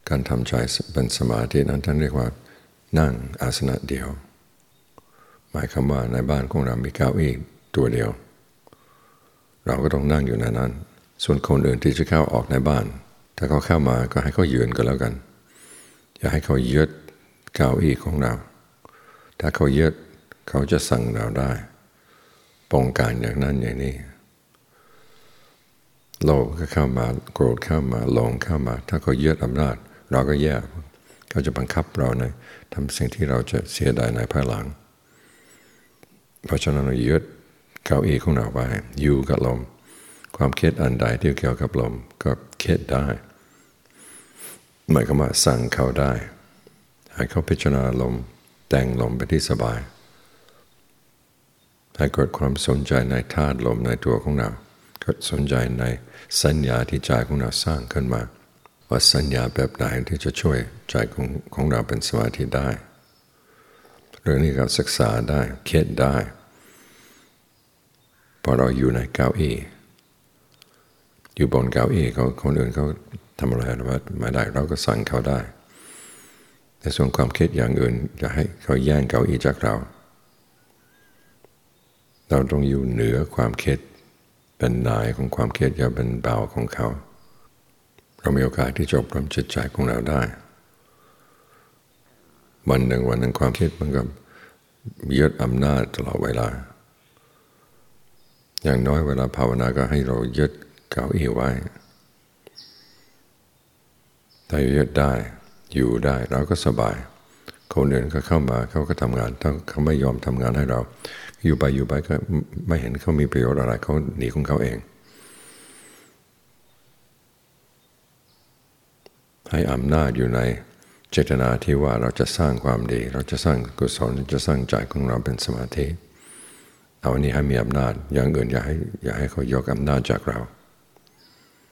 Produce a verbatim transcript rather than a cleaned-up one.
การทำใจเป็นสมาธินั้นท่านเรียกว่านั่งอาสนะเดียวหมายความว่าในบ้านของเรามีเก้าอี้ตัวเดียวเราก็ต้องนั่งอยู่ในนั้นส่วนคนอื่นที่จะเข้าออกในบ้านถ้าเขาเข้ามาก็ให้เขายืนก็แล้วกันอย่าให้เขายึดเก้าอี้ของเราถ้าเขายึดเขาจะสั่งเราได้ปองการอย่างนั้นอย่างนี้โลภก็เข้ามาโกรธเข้ามาหลงเข้ามาถ้าเขายึดอำนาจเราก็แย่เขาจะบังคับเราในทำสิ่งที่เราจะเสียดายในภายหลังเพราะฉะนั้นเรายึดเก้าอี้ของเราไว้อยู่กับลมความคิดอันใดที่เกี่ยวกับลมก็คิดได้หมายความว่าสั่งเขาได้ให้เขาพิจารณาลมแต่งลมไปที่สบายให้เกิดความสนใจในธาตุลมในตัวของเราเกิดสนใจในสัญญาที่ใจของเราสร้างขึ้นมาว่าสัญญาแบบไหนที่จะช่วยใจของของเราเป็นสมาธิได้เรื่องนี้ก็ศึกษาได้คิดได้พอเราอยู่ในเก้าอี้อยู่บนเก้าอี้เขาคนอื่นเขาทำอะไรว่าไม่ได้เราก็สั่งเขาได้แต่ส่วนความคิดอย่างอื่นจะให้เขาแย่งเก้าอี้จากเราเราต้องอยู่เหนือความคิดเป็นนายของความคิดอย่าเป็นบ่าวของเขาเรามีโอกาสที่จะอบรมจิตใจของเราได้วันหนึ่งวันหนึ่งความคิดมันก็ยึดอำนาจตลอดเวลาอย่างน้อยเวลาภาวนาก็ให้เรายึดเก้าอี้ไว้ถ้ายึดได้อยู่ได้เราก็สบายคนอื่นก็เข้ามาเขาก็ทำงานถ้าเขาไม่ยอมทำงานให้เราอยู่ไปอยู่ไปก็ไม่เห็นเขามีประโยชน์อะไรเขาหนีของเขาเองให้อำนาจอยู่ในเจตนาที่ว่าเราจะสร้างความดีเราจะสร้างกุศลจะสร้างใจของเราเป็นสมาธิเอาอันนี้ให้มีอำนาจอย่างอื่นอย่าให้อย่าให้เขายกอำนาจจากเรา